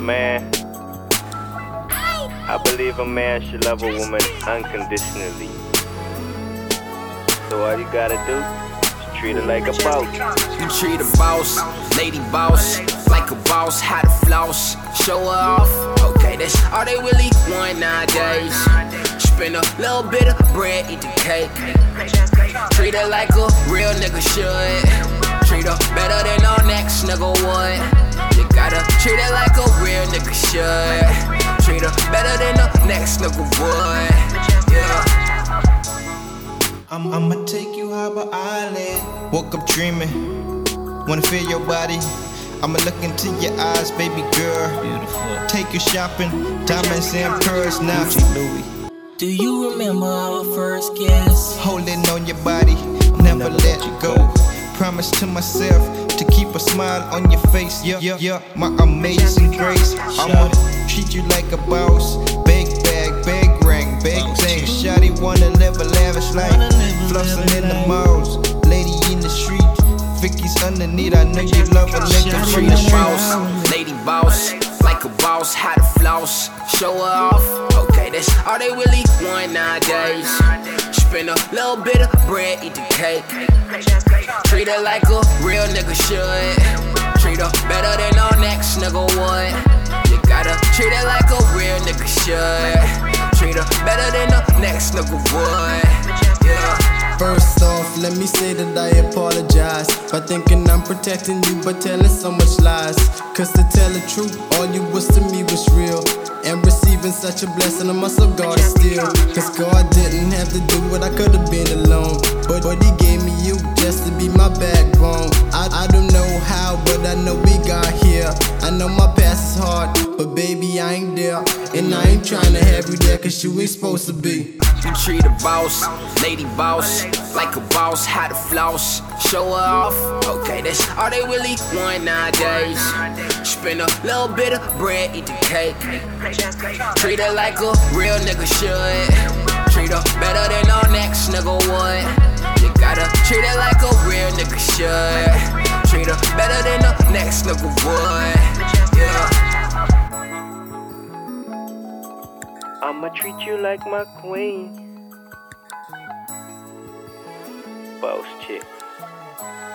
Man, I believe a man should love a woman unconditionally. So all you gotta do is treat her like a boss. You treat a boss, lady boss, like a boss, how to floss, show her off. Okay, that's all they really want nowadays. Spend a little bit of bread, eat the cake. Treat her like a real nigga should. Treat her better than our next nigga would. You gotta treat her like a real nigga should. Treat her better than the next nigga would. Yeah. I'ma take you Harbor Island. Woke up dreaming, wanna feel your body. I'ma look into your eyes, baby girl. Beautiful. Take you shopping, diamonds and pearls now. Louis. Do you remember our first kiss? Holding on your body, never let you go. Promise to myself to keep a smile on your face. Yeah, my amazing grace. I'ma treat you like a boss. Big bag, big ring, big thing. Shawty wanna live a lavish life. Flossing in the malls, lady in the street. Vicky's underneath, I know you love a nigga from Treat the a streets. boss, lady boss, like a boss, how to floss, show her off. Okay, that's all they really want nowadays. Spend a little bit of bread, eat the cake. Treat her like a real nigga should. Treat her better than our next nigga would. You gotta treat her like a real nigga should. Treat her better than the next nigga would. Yeah. First off, let me say that I apologize for thinking I'm protecting you but telling so much lies. Cause to tell the truth, all you was to me was real. And receiving such a blessing, I must have guarded still. Cause God didn't have to do what I could've been alone. But he gave me you just to be my backbone. I don't know how, but I know we got here. I know my past is hard, but baby I ain't there. And I ain't trying to have you there cause you ain't supposed to be. You treat a boss, lady boss, like a boss, how to floss, show her off. Okay, that's all they really want nowadays. Spend a little bit of bread, eat the cake. Treat her like a real nigga should. Treat her better than our next nigga would. You gotta treat her like a real nigga should. Treat her better than the next nigga would. Yeah. I'ma treat you like my queen. Boss chick.